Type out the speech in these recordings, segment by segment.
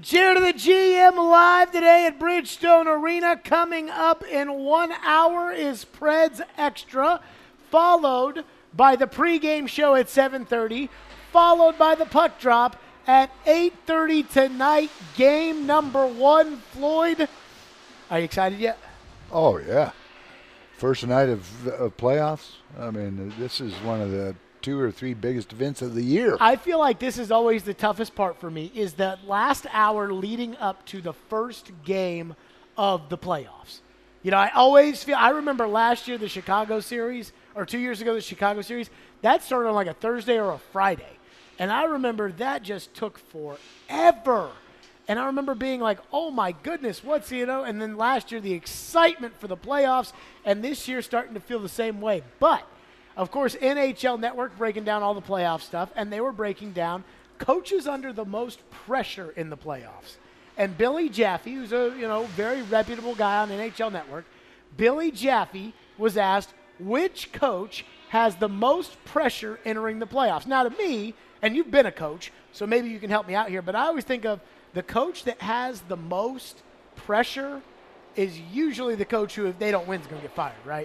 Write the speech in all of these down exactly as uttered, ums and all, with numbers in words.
Cheer to the G M live today at Bridgestone Arena. Coming up in one hour is Preds Extra, followed by the pregame show at seven thirty, followed by the puck drop at eight thirty tonight. Game number one. Floyd, are you excited yet? Oh, yeah. First night of, of playoffs. I mean, this is one of the two or three biggest events of the year. I feel like this is always the toughest part for me, is that last hour leading up to the first game of the playoffs. You know, I always feel, I remember last year the Chicago series, or two years ago the Chicago series, that started on like a Thursday or a Friday. And I remember that just took forever. And I remember being like, oh my goodness, what's, you know, and then last year the excitement for the playoffs, and this year starting to feel the same way. But of course, N H L Network breaking down all the playoff stuff, and they were breaking down coaches under the most pressure in the playoffs. And Billy Jaffe, who's a you know very reputable guy on N H L Network, Billy Jaffe was asked which coach has the most pressure entering the playoffs. Now, to me, and you've been a coach, so maybe you can help me out here, but I always think of the coach that has the most pressure is usually the coach who, if they don't win, is going to get fired, right?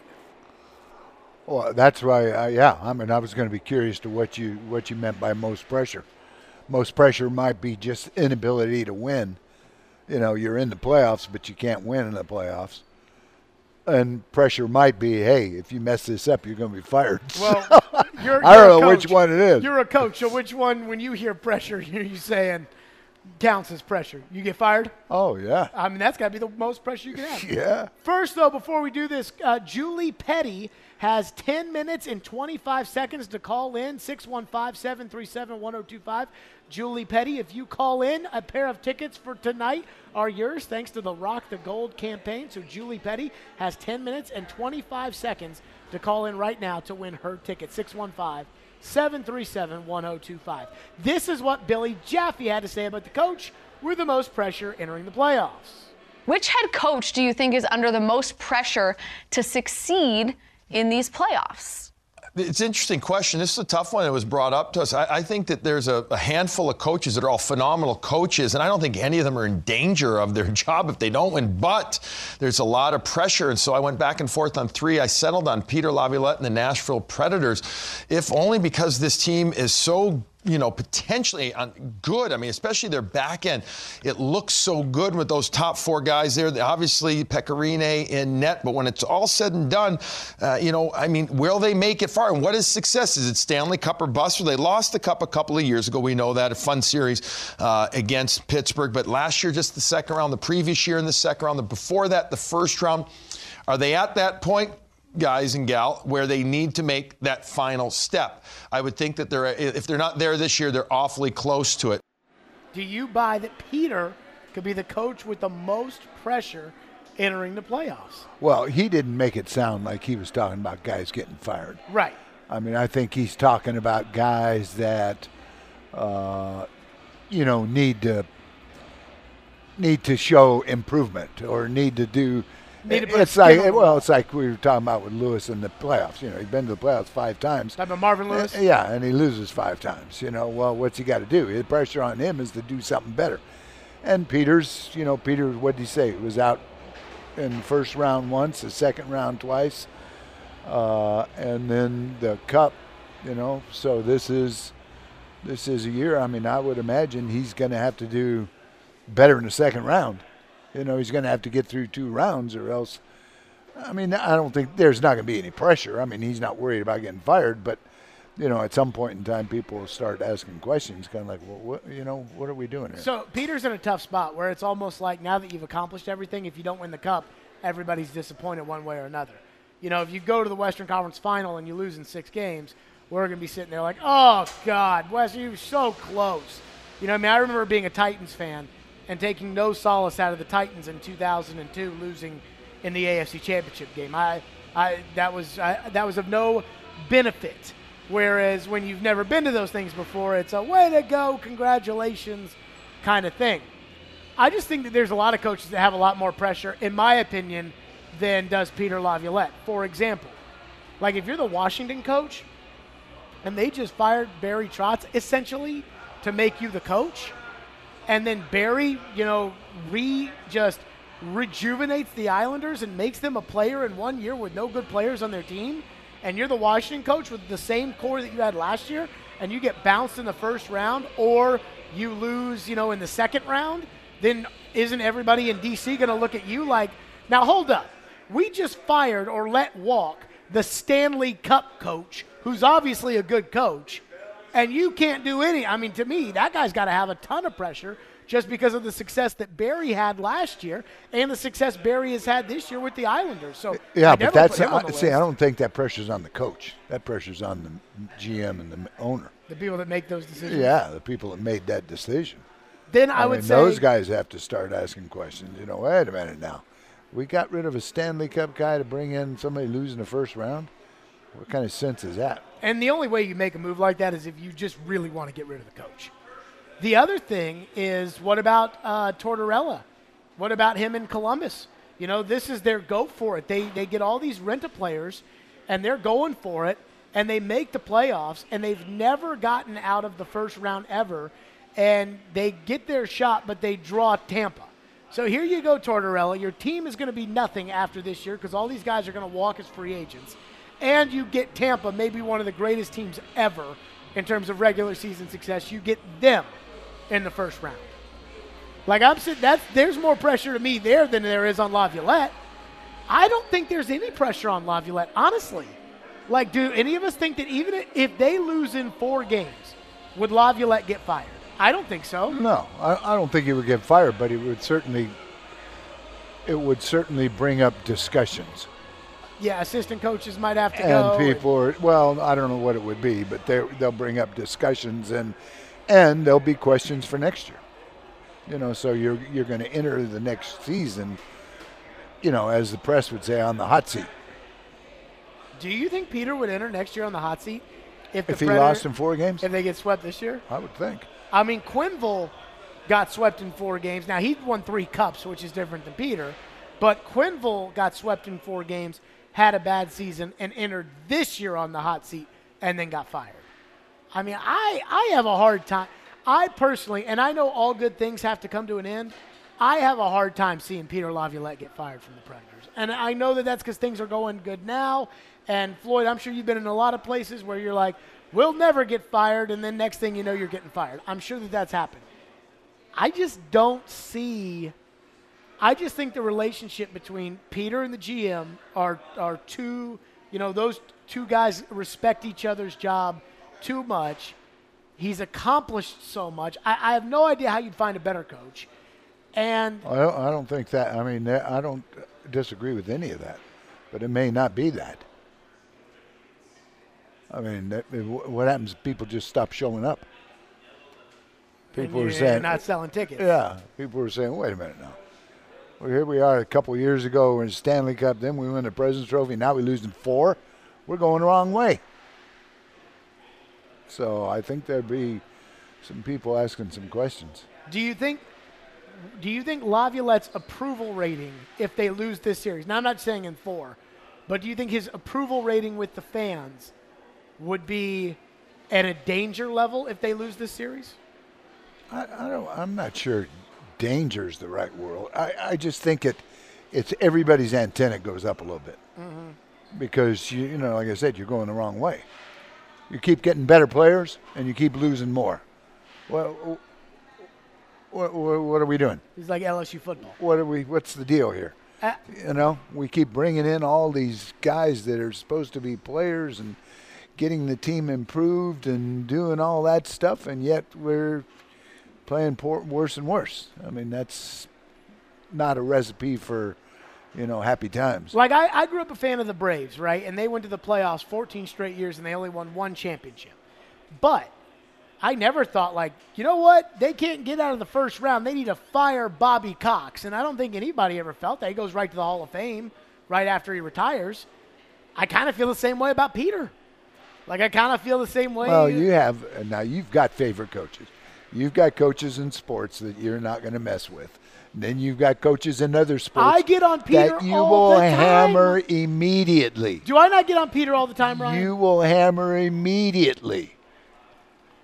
Well, that's why, uh, yeah. I mean, I was going to be curious to what you what you meant by most pressure. Most pressure might be just inability to win. You know, you're in the playoffs, but you can't win in the playoffs. And pressure might be, hey, if you mess this up, you're going to be fired. Well, you're, I you're don't a know coach. which one it is. You're a coach, so which one, when you hear pressure, are you saying counts as pressure? You get fired? Oh, yeah. I mean, that's got to be the most pressure you can have. Yeah. First, though, before we do this, uh, Julie Petty has ten minutes and twenty-five seconds to call in, six one five, seven three seven, one oh two five. Julie Petty, if you call in, a pair of tickets for tonight are yours thanks to the Rock the Gold campaign. So Julie Petty has ten minutes and twenty-five seconds to call in right now to win her ticket, six one five, seven three seven, one oh two five. This is what Billy Jaffe had to say about the coach with the most pressure entering the playoffs. Which head coach do you think is under the most pressure to succeed in these playoffs? It's an interesting question. This is a tough one that was brought up to us. I, I think that there's a, a handful of coaches that are all phenomenal coaches, and I don't think any of them are in danger of their job if they don't win, but there's a lot of pressure, and so I went back and forth on three. I settled on Peter Laviolette and the Nashville Predators, if only because this team is so you know, potentially good. I mean, especially their back end. It looks so good with those top four guys there. Obviously, Pecorine in net, but when it's all said and done, uh, you know, I mean, will they make it far? And what is success? Is it Stanley Cup or bust? They lost the Cup a couple of years ago. We know that. A fun series uh, against Pittsburgh. But last year, just the second round. The previous year in the second round. The before that, the first round. Are they at that point, guys and gal, where they need to make that final step? I would think that they're, if they're not there this year, they're awfully close to it. Do you buy that Peter could be the coach with the most pressure entering the playoffs? Well, he didn't make it sound like he was talking about guys getting fired. Right. I mean, I think he's talking about guys that, uh, you know, need to need to show improvement or need to do. It's like, well, it's like we were talking about with Lewis in the playoffs. You know, he's been to the playoffs five times. Talking about Marvin Lewis? Uh, yeah, and he loses five times. You know, well, what's he got to do? The pressure on him is to do something better. And Peters, you know, Peter, what did he say? He was out in the first round once, the second round twice, uh, and then the Cup, you know. So this is this is a year. I mean, I would imagine he's going to have to do better in the second round. You know, he's going to have to get through two rounds or else. I mean, I don't think there's not going to be any pressure. I mean, he's not worried about getting fired, but, you know, at some point in time, people will start asking questions, kind of like, well, what, you know, what are we doing here? So Peter's in a tough spot where it's almost like now that you've accomplished everything, if you don't win the Cup, everybody's disappointed one way or another. You know, if you go to the Western Conference Final and you lose in six games, we're going to be sitting there like, oh, God, Wes, you were so close. You know, I mean, I remember being a Titans fan and taking no solace out of the Titans in two thousand two, losing in the A F C Championship game. I, I that was I, that was of no benefit. Whereas when you've never been to those things before, it's a way to go, congratulations kind of thing. I just think that there's a lot of coaches that have a lot more pressure, in my opinion, than does Peter Laviolette. For example, like if you're the Washington coach and they just fired Barry Trotz essentially to make you the coach, and then Barry, you know, re just rejuvenates the Islanders and makes them a player in one year with no good players on their team, and you're the Washington coach with the same core that you had last year, and you get bounced in the first round, or you lose, you know, in the second round, then isn't everybody in D C going to look at you like, now hold up, we just fired or let walk the Stanley Cup coach, who's obviously a good coach, and you can't do any. I mean, to me, that guy's got to have a ton of pressure just because of the success that Barry had last year and the success Barry has had this year with the Islanders. So yeah, I but never that's put him on I, the see, list. I don't think that pressure's on the coach. That pressure's on the G M and the owner. The people that make those decisions. Yeah, the people that made that decision. Then I, I would mean, say those guys have to start asking questions. You know, wait a minute now. We got rid of a Stanley Cup guy to bring in somebody losing the first round? What kind of sense is that? And the only way you make a move like that is if you just really want to get rid of the coach. The other thing is, what about uh, Tortorella? What about him in Columbus? You know, this is their go for it. They they get all these rent-a-players, and they're going for it, and they make the playoffs, and they've never gotten out of the first round ever, and they get their shot, but they draw Tampa. So here you go, Tortorella. Your team is going to be nothing after this year because all these guys are going to walk as free agents. And you get Tampa, maybe one of the greatest teams ever in terms of regular season success. You get them in the first round. Like I'm saying, that's there's more pressure to me there than there is on Laviolette. I don't think there's any pressure on Laviolette, honestly. Like, do any of us think that even if they lose in four games, would Laviolette get fired? I don't think so. No, I, I don't think he would get fired, but it would certainly it would certainly bring up discussions. Yeah, assistant coaches might have to and go. People are, well, I don't know what it would be, but they'll bring up discussions and and there'll be questions for next year. You know, so you're you're going to enter the next season, you know, as the press would say, on the hot seat. Do you think Peter would enter next year on the hot seat if the If he Predator- lost in four games? If they get swept this year? I would think. I mean, Quenneville got swept in four games. Now, he won three cups, which is different than Peter. But Quenneville got swept in four games, had a bad season, and entered this year on the hot seat and then got fired. I mean, I, I have a hard time. I personally, and I know all good things have to come to an end, I have a hard time seeing Peter Laviolette get fired from the Predators. And I know that that's because things are going good now. And, Floyd, I'm sure you've been in a lot of places where you're like, we'll never get fired, and then next thing you know, you're getting fired. I'm sure that that's happened. I just don't see – I just think the relationship between Peter and the G M are, are two – you know, those two guys respect each other's job too much. He's accomplished so much. I, I have no idea how you'd find a better coach. And I don't, I don't think that – I mean, I don't disagree with any of that, but it may not be that. I mean, that, what happens if people just stop showing up? People are saying – not selling tickets. Yeah. People were saying, wait a minute now. Well, here we are a couple of years ago in Stanley Cup. Then we win the President's Trophy. Now we lose in four. We're going the wrong way. So I think there'd be some people asking some questions. Do you think do you think Laviolette's approval rating, if they lose this series, now I'm not saying in four, but do you think his approval rating with the fans would be at a danger level if they lose this series? I, I don't. I'm not sure danger is the right word. I, I just think it. It's everybody's antenna goes up a little bit mm-hmm. because you, you know, like I said, you're going the wrong way. You keep getting better players and you keep losing more. Well, what, what, what are we doing? It's like L S U football. What are we? What's the deal here? Uh, you know, we keep bringing in all these guys that are supposed to be players and getting the team improved and doing all that stuff, and yet we're playing poor, worse and worse. I mean, that's not a recipe for, you know, happy times. Like, I, I grew up a fan of the Braves, right? And they went to the playoffs fourteen straight years, and they only won one championship. But I never thought, like, you know what? They can't get out of the first round. They need to fire Bobby Cox. And I don't think anybody ever felt that. He goes right to the Hall of Fame right after he retires. I kind of feel the same way about Peter. Like, I kind of feel the same way. Well, you have – now, you've got favorite coaches. You've got coaches in sports that you're not going to mess with. And then you've got coaches in other sports I get on Peter that you all will the time. hammer immediately. Do I not get on Peter all the time, Ryan? You will hammer immediately.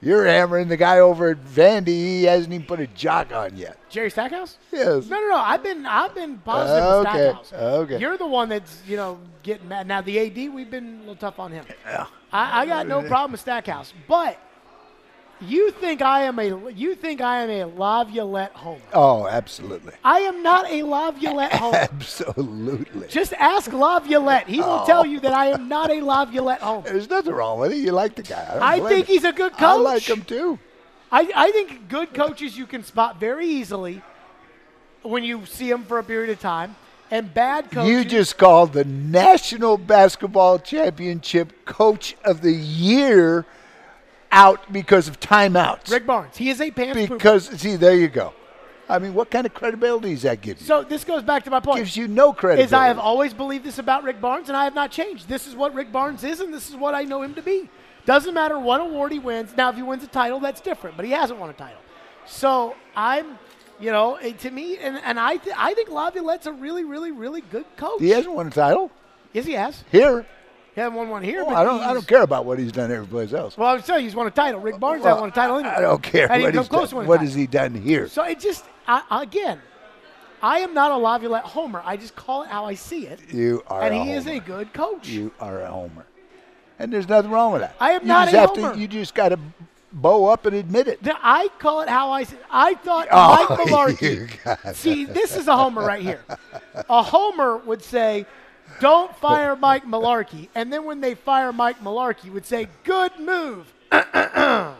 You're hammering the guy over at Vandy. He hasn't even put a jock on yet. Jerry Stackhouse? Yes. No, no, no. I've been, I've been positive Uh, with okay. Stackhouse. Okay. You're the one that's, you know, getting mad. Now the A D, we've been a little tough on him. Yeah. I, I got no problem with Stackhouse, but you think I am a, you think I am a Laviolette homer? Oh, absolutely. I am not a Laviolette homer. Absolutely. Just ask Laviolette. He will Oh. tell you that I am not a Laviolette homer. There's nothing wrong with it. You like the guy. I, don't I blame think you. he's a good coach. I like him too. I, I think good coaches you can spot very easily when you see them for a period of time, and bad coaches. You just called the National Basketball Championship Coach of the Year out because of timeouts. Rick Barnes. He is a pants pooper. Because, see, there you go. I mean, what kind of credibility does that give you? So this goes back to my point. Gives you no credibility. Is I have always believed this about Rick Barnes, and I have not changed. This is what Rick Barnes is, and this is what I know him to be. Doesn't matter what award he wins. Now, if he wins a title, that's different, but he hasn't won a title. So I'm, you know, eh, to me, and, and I, th- I think Laviolette's a really, really, really good coach. He hasn't won a title Yes, he has. here. He hasn't won one here, Oh, but I don't. I he's- don't care about what he's done every place else. Well, I was telling you, he's won a title. Rick Barnes Well, hasn't won a title anyway. I don't care And he what come he's close to done. winning a What title. has he done here? So it just, I, again, I am not a Laviolette homer. I just call it how I see it. You are and a he is homer. a good coach. You are a homer, and there's nothing wrong with that. I am you not just a have homer. To, you just got to bow up and admit it. The- I call it how I see it. I thought Oh, Mike you Malarkey. got See, this is a homer right here. A homer would say, don't fire Mike Malarkey. And then when they fire Mike Malarkey, would say, good move. A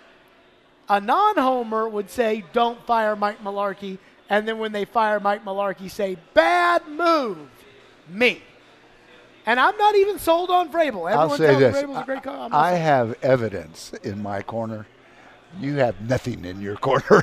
non-homer would say, don't fire Mike Malarkey. And then when they fire Mike Malarkey, say, bad move, me. And I'm not even sold on Vrabel. Everyone I'll say tells this: me Vrabel's a great coach. I'm not I sold. have evidence in my corner. You have nothing in your corner.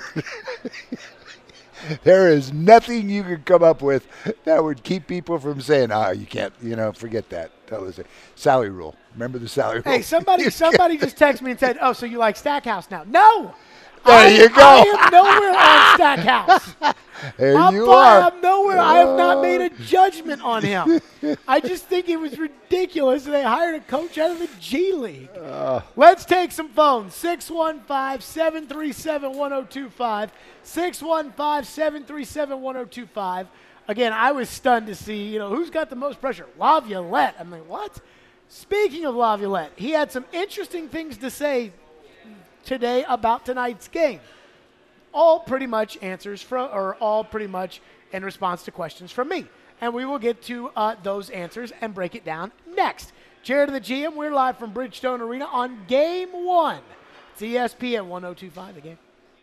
There is nothing you could come up with that would keep people from saying, "Ah, you can't." You know, forget that. Tell us, Sally rule. Remember the Sally rule? Hey, somebody, somebody just texted me and said, "Oh, so you like Stackhouse now?" No. There I, you go. I am nowhere on Stackhouse. There I'm, you fi- are. I'm nowhere. I have not made a judgment on him. I just think it was ridiculous that they hired a coach out of the G League. Uh. Let's take some phones. six one five, seven three seven, one oh two five. six one five, seven three seven, one oh two five. Again, I was stunned to see, you know, who's got the most pressure? Laviolette. I'm like, what? Speaking of Laviolette, he had some interesting things to say today about tonight's game. All pretty much answers from, or all pretty much in response to questions from me. And we will get to uh, those answers and break it down next. Jared and the G M, we're live from Bridgestone Arena on game one. It's E S P N one oh two five, the game.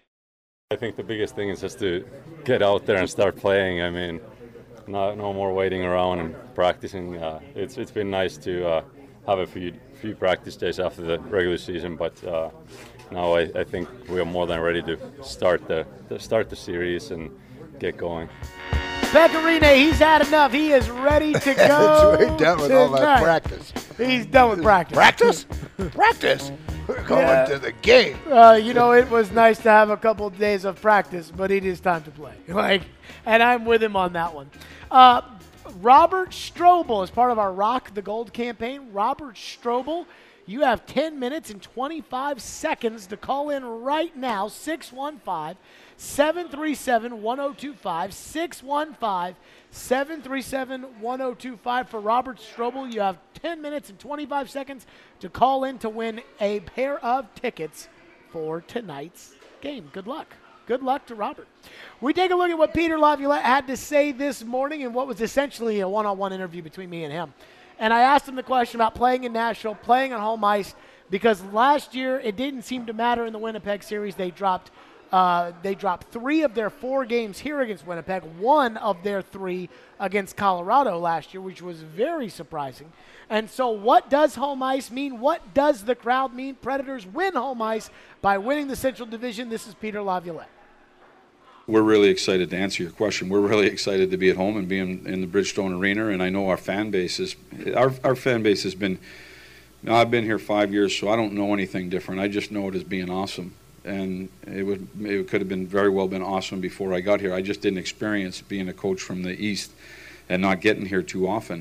I think the biggest thing is just to get out there and start playing. I mean, not, no more waiting around and practicing. Uh, it's it's been nice to uh, have a few few practice days after the regular season, but uh, now I, I think we are more than ready to start the to start the series and get going. Pecorine, he's had enough. He is ready to go. It's way done with all that tonight. practice. He's done with practice. Practice? Practice? We're going Yeah. to the game. Uh, you know, it was nice to have a couple of days of practice, but it is time to play. Like, and I'm with him on that one. Uh, Robert Strobel is part of our Rock the Gold campaign. Robert Strobel, you have ten minutes and twenty-five seconds to call in right now. six one five, seven three seven, one oh two five. six one five, seven three seven, one oh two five. For Robert Strobel, you have ten minutes and twenty-five seconds to call in to win a pair of tickets for tonight's game. Good luck. Good luck to Robert. We take a look at what Peter Laviolette had to say this morning in what was essentially a one-on-one interview between me and him. And I asked him the question about playing in Nashville, playing on home ice, because last year it didn't seem to matter in the Winnipeg series. They dropped uh, they dropped three of their four games here against Winnipeg, one of their three against Colorado last year, which was very surprising. And so what does home ice mean? What does the crowd mean? Predators win home ice by winning the Central Division. This is Peter Laviolette. We're really excited to answer your question. We're really excited to be at home and be in, in the Bridgestone Arena, and I know our fan base is, our, our fan base has been, now I've been here five years, so I don't know anything different. I just know it as being awesome, and it would it could have been very well been awesome before I got here. I just didn't experience being a coach from the East and not getting here too often.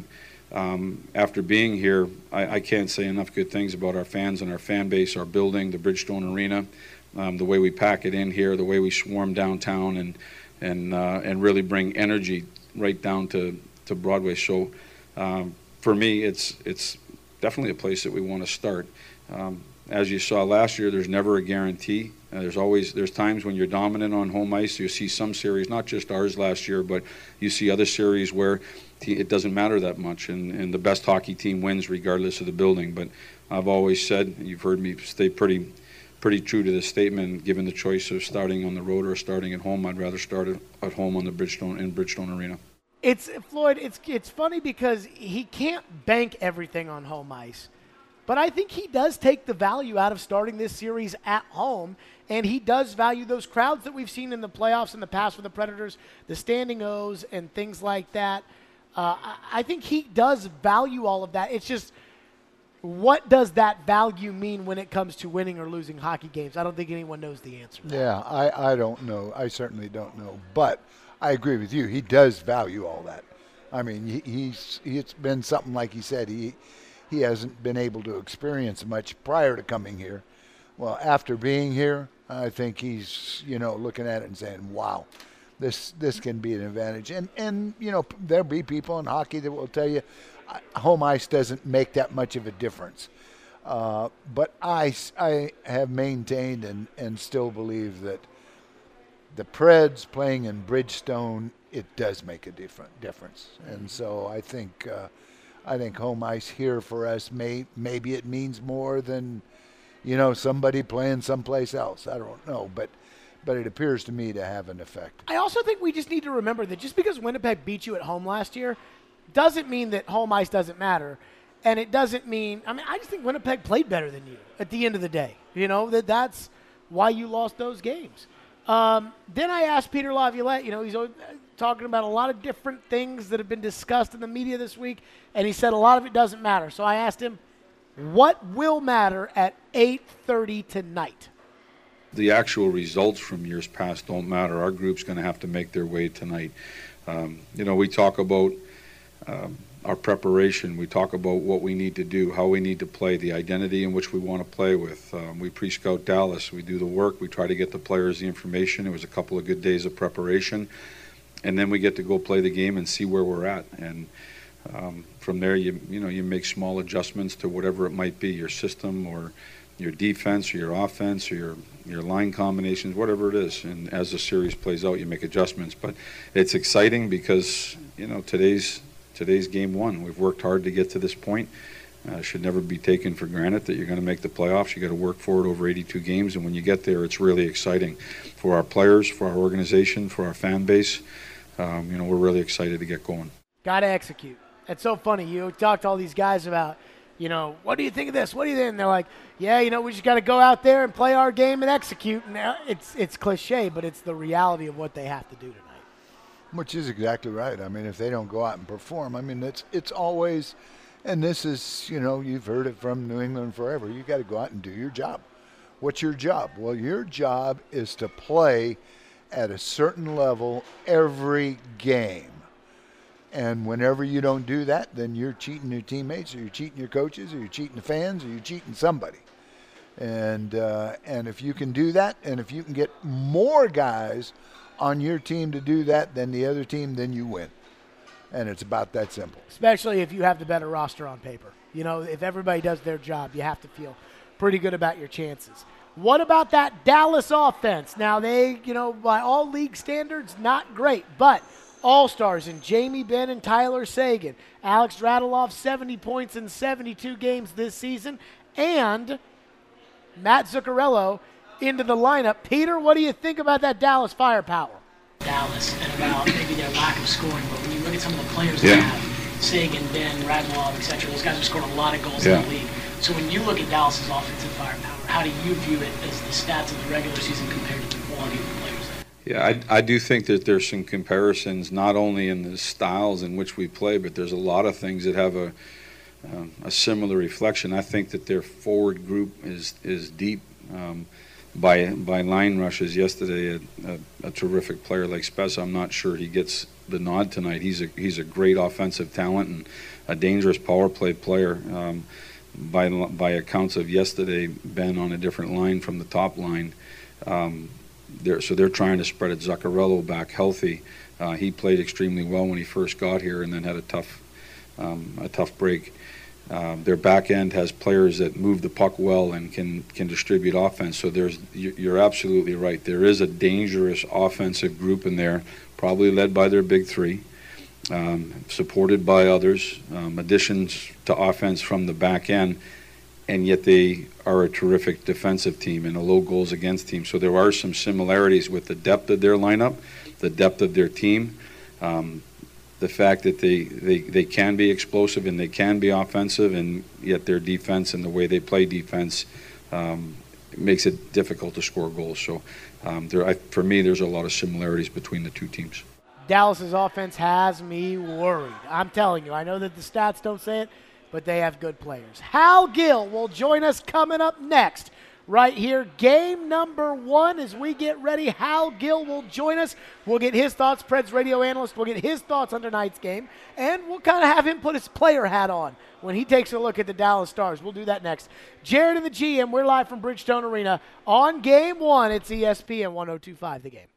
um, after being here, I, I can't say enough good things about our fans and our fan base, our building, the Bridgestone Arena, um, the way we pack it in here, the way we swarm downtown, and and uh, and really bring energy right down to, to Broadway. So um, for me, it's it's definitely a place that we want to start. Um, as you saw last year, there's never a guarantee. Uh, there's always there's times when you're dominant on home ice. You see some series, not just ours last year, but you see other series where it doesn't matter that much, and, and the best hockey team wins regardless of the building. But I've always said, you've heard me stay pretty pretty true to this statement, given the choice of starting on the road or starting at home, I'd rather start at home on the Bridgestone in Bridgestone Arena. It's Floyd, it's it's funny because he can't bank everything on home ice. But I think he does take the value out of starting this series at home, and he does value those crowds that we've seen in the playoffs in the past for the Predators, the standing O's and things like that. Uh, I think he does value all of that. It's just, what does that value mean when it comes to winning or losing hockey games? I don't think anyone knows the answer. Yeah, I, I don't know. I certainly don't know. But I agree with you. He does value all that. I mean, he, he's it's been something, like he said, he he hasn't been able to experience much prior to coming here. Well, after being here, I think he's, you know, looking at it and saying, wow, this this can be an advantage. And, and you know, there'll be people in hockey that will tell you home ice doesn't make that much of a difference. Uh, but I, I have maintained and, and still believe that the Preds playing in Bridgestone, it does make a different difference. And so I think uh, I think home ice here for us, may maybe it means more than, you know, somebody playing someplace else. I don't know, but but it appears to me to have an effect. I also think we just need to remember that just because Winnipeg beat you at home last year doesn't mean that home ice doesn't matter. And it doesn't mean, I mean, I just think Winnipeg played better than you at the end of the day. You know, that that's why you lost those games. Um, then I asked Peter Laviolette, you know, he's talking about a lot of different things that have been discussed in the media this week, and he said a lot of it doesn't matter. So I asked him, what will matter at eight thirty tonight? The actual results from years past don't matter. Our group's going to have to make their way tonight. Um, you know, we talk about um, our preparation. We talk about what we need to do, how we need to play, the identity in which we want to play with. Um, we pre-scout Dallas. We do the work. We try to get the players the information. It was a couple of good days of preparation. And then we get to go play the game and see where we're at. And um, from there, you you know, you make small adjustments to whatever it might be, your system or your defense or your offense or your, your line combinations, whatever it is. And as the series plays out, you make adjustments. But it's exciting because, you know, today's today's game one. We've worked hard to get to this point. Uh, should never be taken for granted that you're going to make the playoffs. You got to work for it over eighty-two games, and when you get there, it's really exciting for our players, for our organization, for our fan base. Um, you know, we're really excited to get going. Got to execute. It's so funny. You talk to all these guys about, you know, what do you think of this? What do you think? And they're like, yeah, you know, we just got to go out there and play our game and execute. And it's it's cliche, but it's the reality of what they have to do tonight. Which is exactly right. I mean, if they don't go out and perform, I mean, it's it's always, and this is, you know, you've heard it from New England forever. You got to go out and do your job. What's your job? Well, your job is to play at a certain level every game. And whenever you don't do that, then you're cheating your teammates, or you're cheating your coaches, or you're cheating the fans, or you're cheating somebody. And uh, and if you can do that, and if you can get more guys on your team to do that than the other team, then you win. And it's about that simple. Especially if you have the better roster on paper. You know, if everybody does their job, you have to feel pretty good about your chances. What about that Dallas offense? Now, they, you know, by all league standards, not great, but all-stars in Jamie Benn and Tyler Seguin. Alex Radulov, seventy points in seventy-two games this season, and Matt Zuccarello into the lineup. Peter, what do you think about that Dallas firepower? Dallas and about maybe their lack of scoring, but when you look at some of the players yeah. they have, Seguin, Ben, Radulov, et cetera, those guys have scored a lot of goals yeah. in the league. So when you look at Dallas's offensive firepower, how do you view it as the stats of the regular season compared to the quality of the players there? Yeah, I, I do think that there's some comparisons, not only in the styles in which we play, but there's a lot of things that have a um, a similar reflection. I think that their forward group is is deep. Um, by by line rushes yesterday. A, a, a terrific player like Spezza, I'm not sure he gets the nod tonight. He's a he's a great offensive talent and a dangerous power play player. Um, by by accounts of yesterday, Ben on a different line from the top line. Um, they're, so they're trying to spread it. Zuccarello back healthy. Uh, he played extremely well when he first got here, and then had a tough um, a tough break. Uh, their back end has players that move the puck well and can can distribute offense. So there's you're absolutely right. There is a dangerous offensive group in there, probably led by their big three, um, supported by others, um, additions to offense from the back end, and yet they are a terrific defensive team and a low goals against team. So there are some similarities with the depth of their lineup, the depth of their team. Um, the fact that they, they, they can be explosive and they can be offensive, and yet their defense and the way they play defense um, makes it difficult to score goals. So um, there, I, for me, there's a lot of similarities between the two teams. Dallas's offense has me worried. I'm telling you, I know that the stats don't say it, but they have good players. Hal Gill will join us coming up next. Right here, game number one as we get ready. Hal Gill will join us. We'll get his thoughts, Preds radio analyst. We'll get his thoughts on tonight's game, and we'll kind of have him put his player hat on when he takes a look at the Dallas Stars. We'll do that next. Jared and the G M, we're live from Bridgestone Arena on game one. It's E S P N one oh two point five, The Game.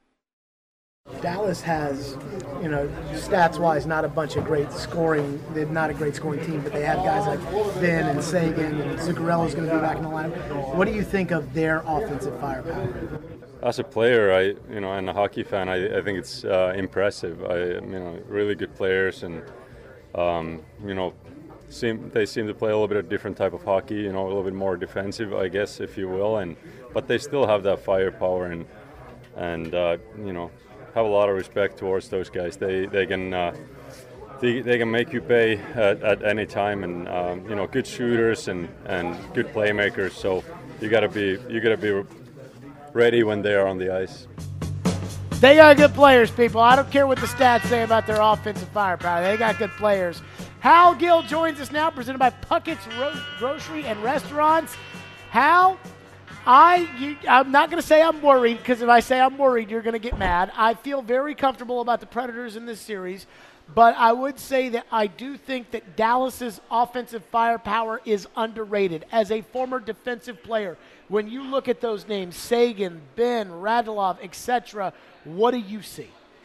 Dallas has, you know, stats-wise, not a bunch of great scoring. They're not a great scoring team, but they have guys like Ben and Sagan, and Zuccarello's going to be back in the lineup. What do you think of their offensive firepower? As a player, I, you know, and a hockey fan, I, I think it's uh, impressive. I, you know, really good players, and um, you know, seem they seem to play a little bit of different type of hockey. You know, a little bit more defensive, I guess, if you will, and but they still have that firepower, and and uh, you know. have a lot of respect towards those guys. They they can uh, they, they can make you pay at, at any time, and um, you know, good shooters and, and good playmakers. So you gotta be you gotta be ready when they are on the ice. They got good players, people. I don't care what the stats say about their offensive firepower. They got good players. Hal Gill joins us now, presented by Puckett's Ro- Grocery and Restaurants. Hal, I, you, I'm not going to say I'm worried, because if I say I'm worried, you're going to get mad. I feel very comfortable about the Predators in this series, but I would say that I do think that Dallas's offensive firepower is underrated. As a former defensive player, when you look at those names, Sagan, Ben, Radulov, et cetera, what do you see?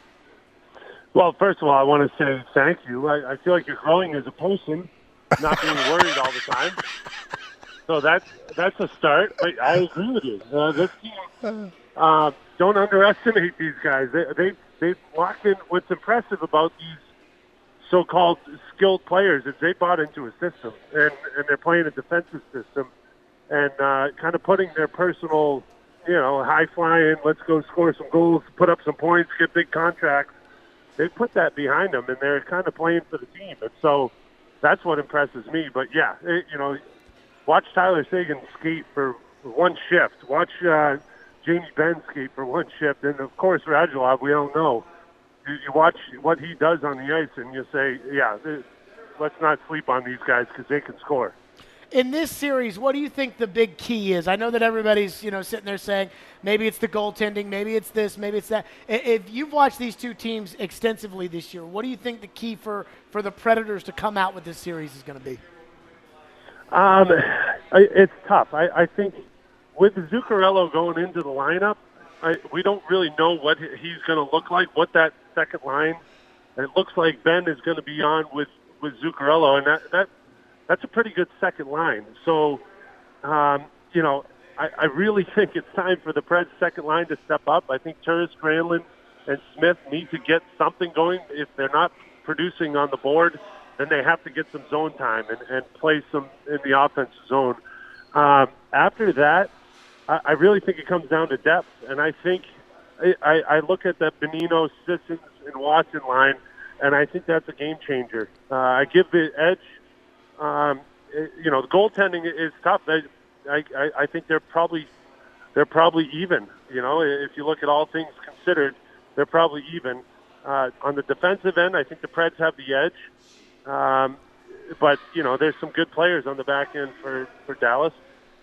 Well, first of all, I want to say thank you. I, I feel like you're growing as a person, not being worried all the time. So that's that's a start. But I agree with you. Uh, this team, uh, don't underestimate these guys. They they they've locked in. What's impressive about these so-called skilled players is they bought into a system, and, and they're playing a defensive system, and uh, kind of putting their personal, you know, high flying, let's go score some goals, put up some points, get big contracts. They put that behind them, and they're kind of playing for the team, and so that's what impresses me. But yeah, it, you know. Watch Tyler Sagan skate for one shift. Watch uh, Jamie Benn skate for one shift. And, of course, Radulov, we don't know. You, you watch what he does on the ice, and you say, yeah, this, let's not sleep on these guys because they can score. In this series, what do you think the big key is? I know that everybody's, you know, sitting there saying maybe it's the goaltending, maybe it's this, maybe it's that. If you've watched these two teams extensively this year, what do you think the key for, for the Predators to come out with this series is going to be? Um, it's tough. I, I think with Zuccarello going into the lineup, I, we don't really know what he's going to look like, what that second line. It looks like Ben is going to be on with, with Zuccarello, and that, that that's a pretty good second line. So, um, you know, I, I really think it's time for the Preds' second line to step up. I think Turris, Granlund, and Smith need to get something going. If they're not producing on the board, then they have to get some zone time and, and play some in the offensive zone. Um, after that, I, I really think it comes down to depth. And I think I, I look at that Bonino, Sissons, and Watson line, and I think that's a game changer. Uh, I give the edge. Um, it, you know, the goaltending is tough. I, I, I think they're probably they're probably even. You know, if you look at all things considered, they're probably even. Uh, on the defensive end, I think the Preds have the edge. Um, but, you know, there's some good players on the back end for, for Dallas.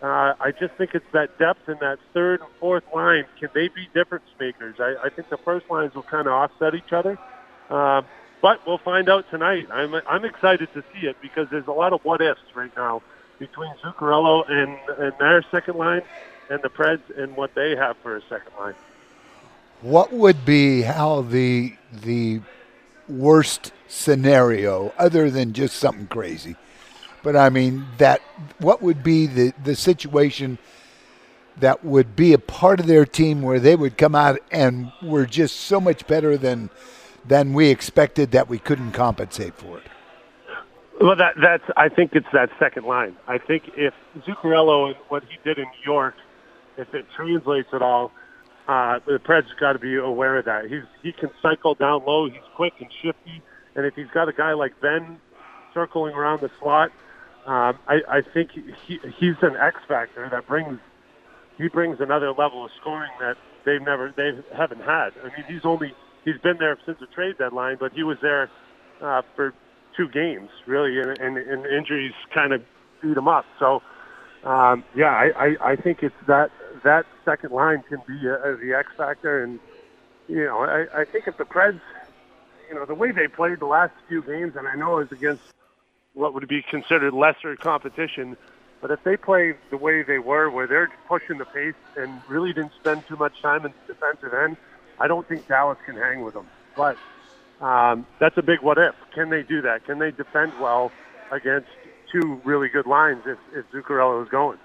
Uh, I just think it's that depth in that third and fourth line. Can they be difference makers? I, I think the first lines will kind of offset each other. Uh, but we'll find out tonight. I'm I'm excited to see it because there's a lot of what-ifs right now between Zuccarello and, and their second line and the Preds and what they have for a second line. What would be how the the worst scenario, other than just something crazy, but I mean that what would be the, the situation that would be a part of their team where they would come out and were just so much better than than we expected that we couldn't compensate for it? Well, that that's I think it's that second line. I think if Zuccarello and what he did in New York, if it translates at all, uh, the Preds got to be aware of that. He's he can cycle down low. He's quick and shifty, and if he's got a guy like Ben circling around the slot, um, I, I think he he's an X factor that brings he brings another level of scoring that they've never they haven't had. I mean, he's only he's been there since the trade deadline, but he was there uh, for two games really, and, and, and injuries kind of beat him up. So. Um, yeah, I, I, I think it's that that second line can be a, the X factor, and you know, I, I think if the Preds, you know, the way they played the last few games, and I know it's against what would be considered lesser competition, but if they play the way they were, where they're pushing the pace and really didn't spend too much time in the defensive end, I don't think Dallas can hang with them. But um, that's a big what if. Can they do that? Can they defend well against two really good lines if, if Zuccarello is going?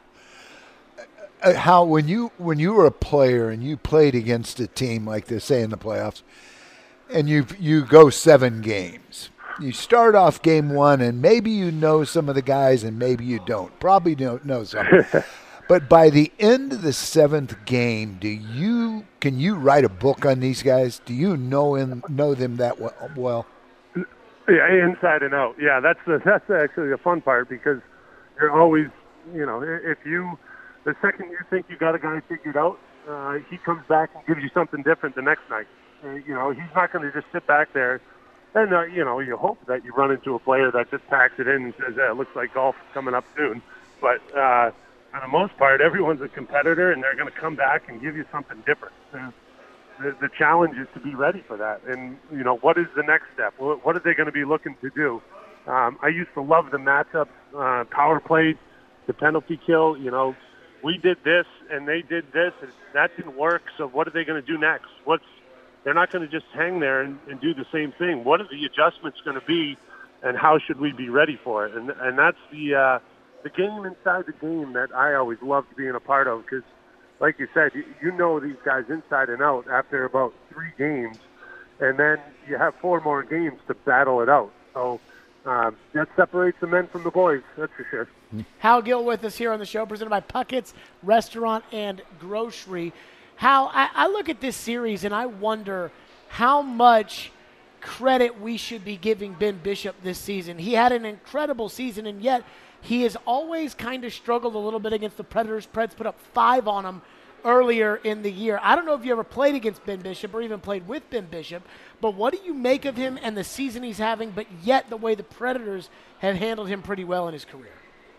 Uh, how when you when you were a player and you played against a team like this, say in the playoffs, and you you go seven games, you start off game one and maybe you know some of the guys and maybe you don't. Probably don't know some. But by the end of the seventh game, do you can you write a book on these guys? Do you know him know them that well? Yeah, inside and out. Yeah, that's the that's actually the fun part because you're always, you know, if you, the second you think you got a guy figured out, uh, he comes back and gives you something different the next night. Uh, you know, he's not going to just sit back there. And, uh, you know, you hope that you run into a player that just packs it in and says, yeah, it looks like golf is coming up soon. But uh, for the most part, everyone's a competitor, and they're going to come back and give you something different. Uh, The, the challenge is to be ready for that. And, you know, what is the next step? What, what are they going to be looking to do? Um, I used to love the matchups, uh, power play, the penalty kill. You know, we did this and they did this, and that didn't work. So what are they going to do next? What's They're not going to just hang there and, and do the same thing. What are the adjustments going to be, and how should we be ready for it? And, and that's the, uh, the game inside the game that I always loved being a part of because, like you said, you, you know these guys inside and out after about three games, and then you have four more games to battle it out. So um, that separates the men from the boys, that's for sure. Hal Gill with us here on the show, presented by Puckett's Restaurant and Grocery. Hal, I, I look at this series and I wonder how much credit we should be giving Ben Bishop this season. He had an incredible season, and yet he has always kind of struggled a little bit against the Predators. Preds put up five on him earlier in the year. I don't know if you ever played against Ben Bishop or even played with Ben Bishop, but what do you make of him and the season he's having, but yet the way the Predators have handled him pretty well in his career?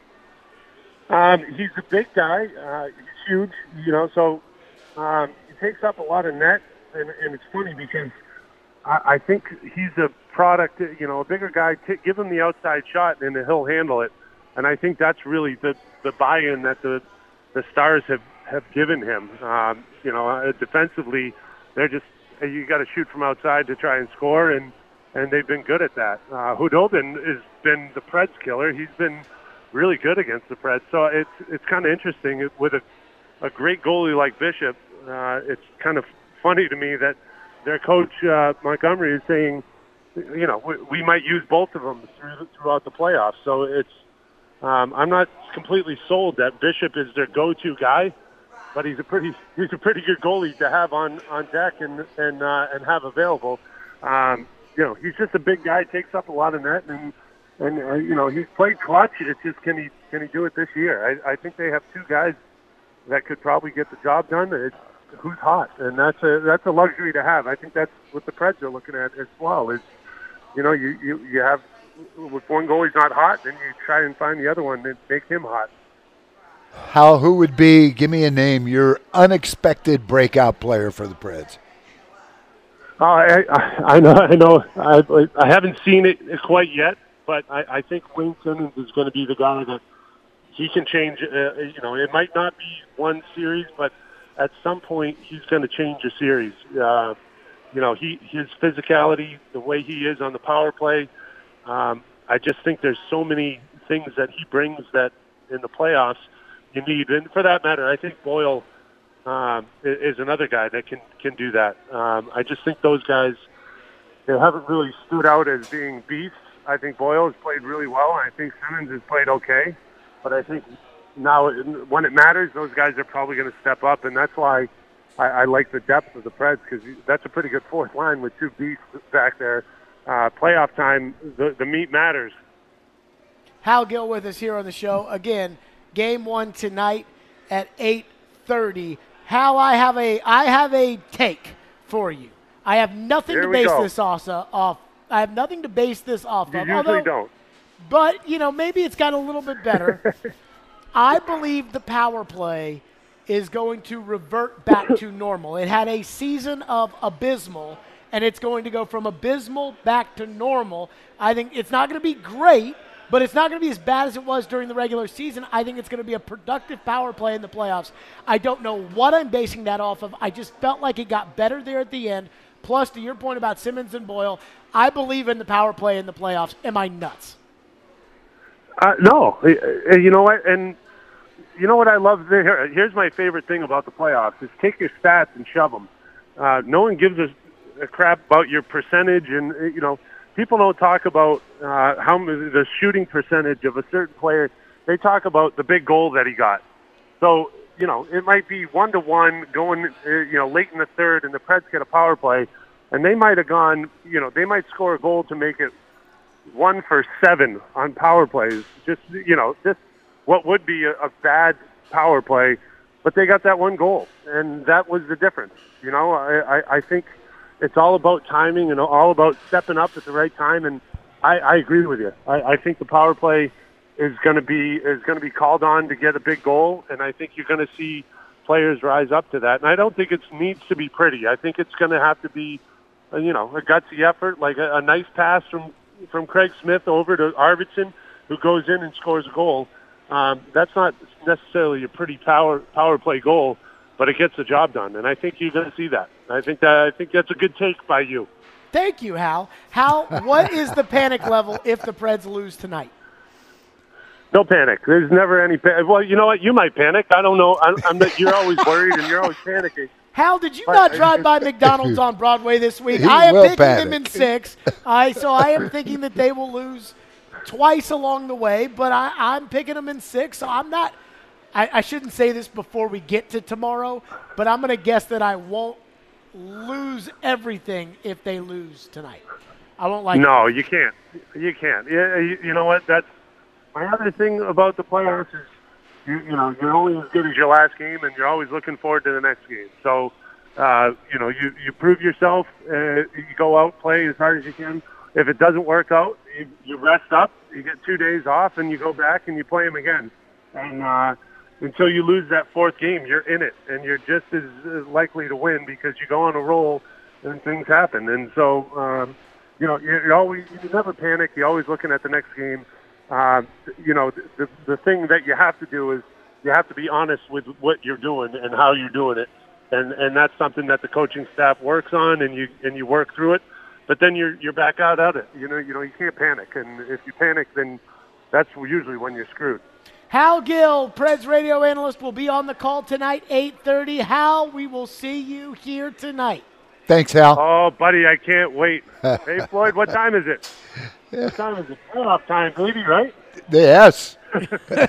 Um, he's a big guy. Uh, he's huge, you know, so um, he takes up a lot of net, and, and it's funny because I, I think he's a product, you know, a bigger guy. T- give him the outside shot, and he'll handle it. And I think that's really the, the buy-in that the the Stars have, have given him. Um, you know, uh, defensively, they're just you got to shoot from outside to try and score, and, and they've been good at that. Uh, Hudobin has been the Preds killer. He's been really good against the Preds. So it's it's kind of interesting with a a great goalie like Bishop. Uh, it's kind of funny to me that their coach uh, Montgomery is saying, you know, we, we might use both of them through, throughout the playoffs. So it's Um, I'm not completely sold that Bishop is their go-to guy, but he's a pretty he's a pretty good goalie to have on, on deck and and uh, and have available. Um, you know, he's just a big guy, takes up a lot of net, and and uh, you know he's played clutch. It's just can he can he do it this year? I, I think they have two guys that could probably get the job done. It's who's hot, and that's a that's a luxury to have. I think that's what the Preds are looking at as well. Is you know you you, you have. If one goalie's not hot, then you try and find the other one and make him hot. Hal, who would be, give me a name, your unexpected breakout player for the Preds? Oh, I, I, I know, I know. I, I haven't seen it quite yet, but I, I think Wayne Simmons is going to be the guy that he can change. Uh, you know, it might not be one series, but at some point he's going to change a series. Uh, you know, he his physicality, the way he is on the power play. Um, I just think there's so many things that he brings that in the playoffs you need. And for that matter, I think Boyle um, is another guy that can, can do that. Um, I just think those guys, they haven't really stood out as being beasts. I think Boyle has played really well, and I think Simmons has played okay. But I think now when it matters, those guys are probably going to step up, and that's why I, I like the depth of the Preds, because that's a pretty good fourth line with two beasts back there. Uh, playoff time, the, the meat matters. Hal Gill with us here on the show. Again, game one tonight at eight thirty. Hal, I have a I have a take for you. I have nothing Here to we base go. this also off. I have nothing to base this off You of. usually although, don't. But, you know, maybe it's got a little bit better. I believe the power play is going to revert back to normal. It had a season of abysmal, and it's going to go from abysmal back to normal. I think it's not going to be great, but it's not going to be as bad as it was during the regular season. I think it's going to be a productive power play in the playoffs. I don't know what I'm basing that off of. I just felt like it got better there at the end. Plus, to your point about Simmons and Boyle, I believe in the power play in the playoffs. Am I nuts? Uh, no. Uh, You know what? And you know what I love? Here, here's my favorite thing about the playoffs is take your stats and shove them. Uh, no one gives a, a crap about your percentage, and, uh, you know, people don't talk about uh, how many, the shooting percentage of a certain player. They talk about the big goal that he got. So, you know, it might be one to one going, uh, you know, late in the third, and the Preds get a power play, and they might have gone, you know, they might score a goal to make it one for seven on power plays. Just, you know, just what would be a, a bad power play, but they got that one goal, and that was the difference. You know, I, I, I think it's all about timing and all about stepping up at the right time, and I, I agree with you. I, I think the power play is going to be is going to be called on to get a big goal, and I think you're going to see players rise up to that. And I don't think it needs to be pretty. I think it's going to have to be, uh, you know, a gutsy effort, like a, a nice pass from from Craig Smith over to Arvidsson, who goes in and scores a goal. Um, that's not necessarily a pretty power power play goal, but it gets the job done, and I think you're going to see that. I think that I think that's a good take by you. Thank you, Hal. Hal, what is the panic level if the Preds lose tonight? No panic. There's never any panic. Well, you know what? You might panic. I don't know. I'm, I'm not, you're always worried and you're always panicking. Hal, did you not drive by McDonald's on Broadway this week? He I am will picking panic. them in six. I so I am thinking that they will lose twice along the way, but I, I'm picking them in six. So I'm not. I, I shouldn't say this before we get to tomorrow, but I'm going to guess that I won't lose everything if they lose tonight. I won't like. No, it. you can't. You can't. Yeah, you, you know what? That's my other thing about the playoffs is, you, you know, you're only as good as your last game, and you're always looking forward to the next game. So, uh, you know, you, you prove yourself. Uh, you go out, play as hard as you can. If it doesn't work out, you, you rest up. You get two days off, and you go back and you play them again. And uh, until you lose that fourth game, you're in it, and you're just as, as likely to win because you go on a roll and things happen. And so, um, you know, you're, you're always you never panic. You're always looking at the next game. Uh, you know, the, the thing that you have to do is you have to be honest with what you're doing and how you're doing it, and and that's something that the coaching staff works on, and you and you work through it. But then you're you're back out at it. You know, you know, you can't panic, and if you panic, then that's usually when you're screwed. Hal Gill, Preds radio analyst, will be on the call tonight, eight thirty. Hal, we will see you here tonight. Thanks, Hal. Oh, buddy, I can't wait. Hey, Floyd, what time is it? What time is it? Playoff time, baby, right? Yes. I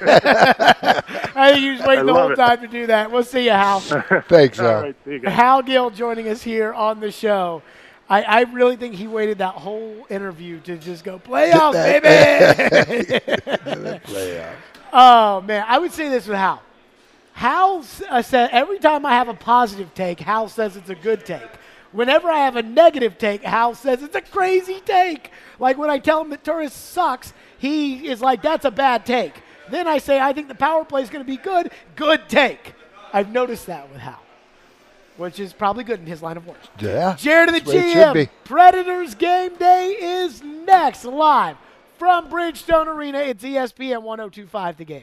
think he was waiting I the love whole it. time to do that. We'll see you, Hal. Thanks, All Hal. right, see you guys. Hal Gill joining us here on the show. I, I really think he waited that whole interview to just go, playoffs, baby! Playoff. Oh, man. I would say this with Hal. Hal uh, said every time I have a positive take, Hal says it's a good take. Whenever I have a negative take, Hal says it's a crazy take. Like when I tell him that Turris sucks, he is like, that's a bad take. Then I say, I think the power play is going to be good. Good take. I've noticed that with Hal, which is probably good in his line of work. Yeah. Jared and the that's G it should be. M. Predators game day is next, live from Bridgestone Arena. It's E S P N one oh two point five The Game.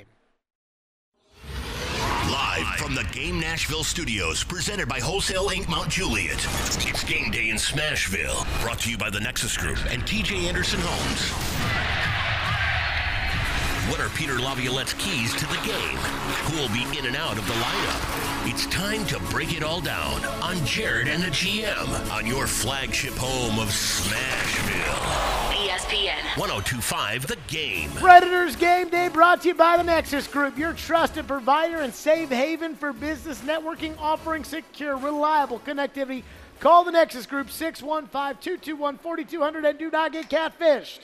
Live from the Game Nashville studios, presented by Wholesale Incorporated. Mount Juliet. It's game day in Smashville. Brought to you by the Nexus Group and T J Anderson Homes. What are Peter Laviolette's keys to the game? Who will be in and out of the lineup? It's time to break it all down on Jared and the G M on your flagship home of Smashville. E S P N one oh two point five The Game. Predators game day brought to you by the Nexus Group, your trusted provider and safe haven for business networking, offering secure, reliable connectivity. Call the Nexus Group six one five, two two one, four two zero zero and do not get catfished.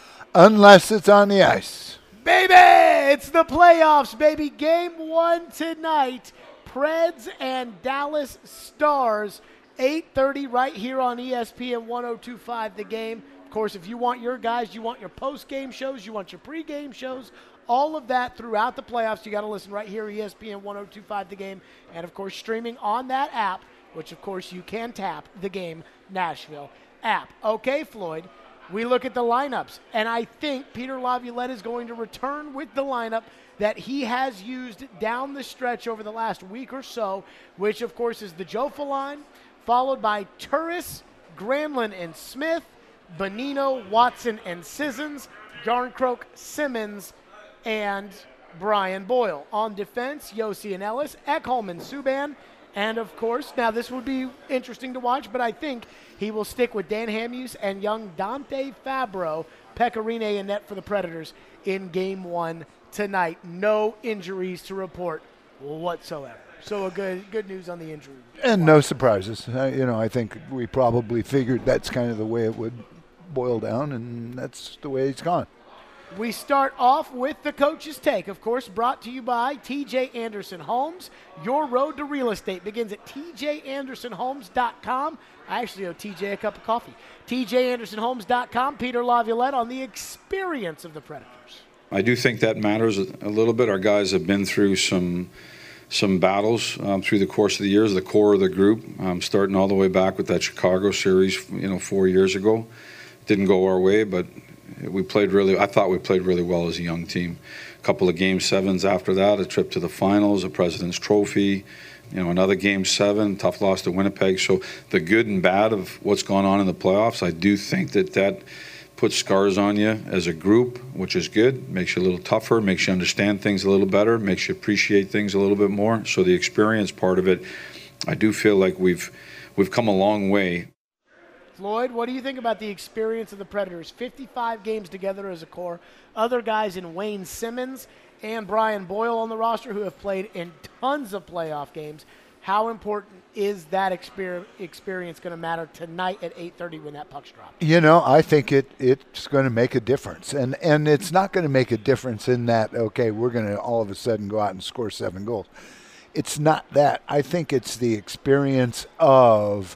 Unless it's on the ice. Baby, it's the playoffs, baby. Game one tonight, Preds and Dallas Stars, eight thirty right here on E S P N one oh two point five The Game. Of course, if you want your guys, you want your post-game shows, you want your pre-game shows, all of that throughout the playoffs, you got to listen right here, E S P N one oh two point five The Game. And, of course, streaming on that app, which, of course, you can tap the Game Nashville app. Okay, Floyd. We look at the lineups, and I think Peter Laviolette is going to return with the lineup that he has used down the stretch over the last week or so, which, of course, is the Jofa line, followed by Turris, Granlund, and Smith, Bonino, Watson, and Sissons, Jarnkrok, Simmons, and Brian Boyle. On defense, Yossi and Ellis, Ekholm and Subban, and, of course, now this would be interesting to watch, but I think he will stick with Dan Hamhuis and young Dante Fabro, Pecorine and net for the Predators in game one tonight. No injuries to report whatsoever. So a good good news on the injury. And no surprises. Uh, you know, I think we probably figured that's kind of the way it would boil down, and that's the way it's gone. We start off with the coach's take, of course, brought to you by T J Anderson Homes. Your road to real estate begins at T J Anderson Homes dot com. I actually owe T J a cup of coffee. T J Anderson Homes dot com. Peter Laviolette on the experience of the Predators. I do think that matters a little bit. Our guys have been through some some battles um, through the course of the years. The core of the group, um, starting all the way back with that Chicago series, you know, four years ago, didn't go our way, but we played really. I thought we played really well as a young team. A couple of game sevens after that, a trip to the finals, a President's Trophy, you know, another game seven, tough loss to Winnipeg. So the good and bad of what's gone on in the playoffs, I do think that that puts scars on you as a group, which is good. Makes you a little tougher, makes you understand things a little better, makes you appreciate things a little bit more. So the experience part of it, I do feel like we've we've come a long way. Floyd, what do you think about the experience of the Predators? fifty-five games together as a core. Other guys in Wayne Simmons and Brian Boyle on the roster who have played in tons of playoff games. How important is that exper- experience going to matter tonight at eight thirty when that puck's dropped? You know, I think it it's going to make a difference. And, and it's not going to make a difference in that, okay, we're going to all of a sudden go out and score seven goals. It's not that. I think it's the experience of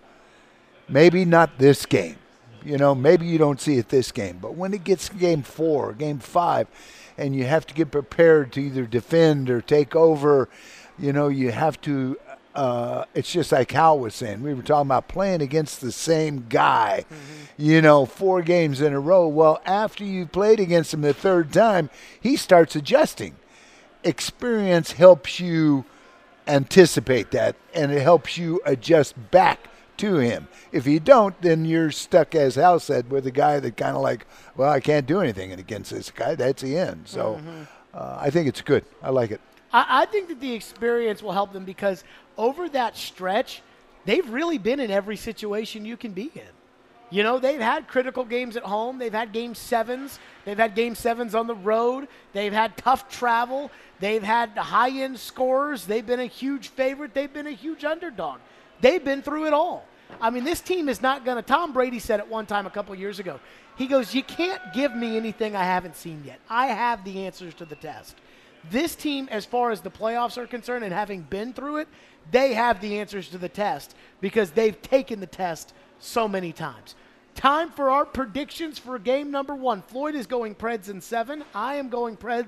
maybe not this game. You know, maybe you don't see it this game. But when it gets game four, game five, and you have to get prepared to either defend or take over, you know, you have to uh, – it's just like Hal was saying. We were talking about playing against the same guy, mm-hmm. you know, four games in a row. Well, after you played against him the third time, he starts adjusting. Experience helps you anticipate that, and it helps you adjust back to him. If you don't, then you're stuck, as Hal said, with a guy that kind of like, well, I can't do anything against this guy. That's the end. So mm-hmm. uh, I think it's good. I like it. I, I think that the experience will help them because over that stretch, they've really been in every situation you can be in. You know, they've had critical games at home. They've had game sevens. They've had game sevens on the road. They've had tough travel. They've had high-end scorers. They've been a huge favorite. They've been a huge underdog. They've been through it all. I mean, this team is not going to – Tom Brady said it one time a couple years ago. He goes, you can't give me anything I haven't seen yet. I have the answers to the test. This team, as far as the playoffs are concerned and having been through it, they have the answers to the test because they've taken the test so many times. Time for our predictions for game number one. Floyd is going Preds in seven. I am going Preds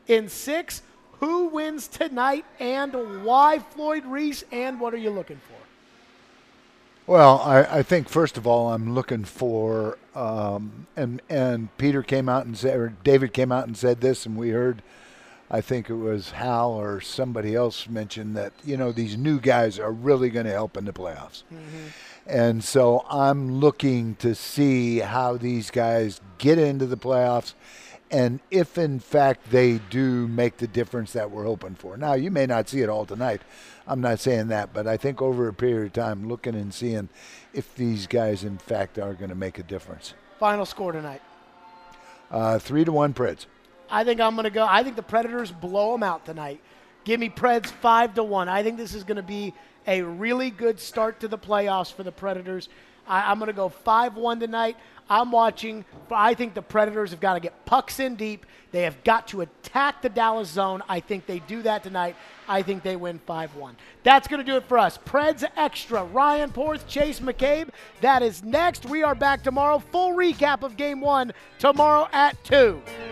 in six. Who wins tonight and why, Floyd Reese, and what are you looking for? Well, I, I think, first of all, I'm looking for, um, and and Peter came out and said, or David came out and said this, and we heard, I think it was Hal or somebody else mentioned that, you know, these new guys are really going to help in the playoffs. Mm-hmm. And so I'm looking to see how these guys get into the playoffs and if, in fact, they do make the difference that we're hoping for. Now, you may not see it all tonight. I'm not saying that, but I think over a period of time, looking and seeing if these guys, in fact, are going to make a difference. Final score tonight. Uh, three to one Preds. I think I'm going to go. I think the Predators blow them out tonight. Give me Preds five to one. I think this is going to be a really good start to the playoffs for the Predators. I, I'm going to go five one tonight. I'm watching. I think the Predators have got to get pucks in deep. They have got to attack the Dallas zone. I think they do that tonight. I think they win five one. That's going to do it for us. Preds Extra. Ryan Porth, Chase McCabe. That is next. We are back tomorrow. Full recap of Game one tomorrow at two.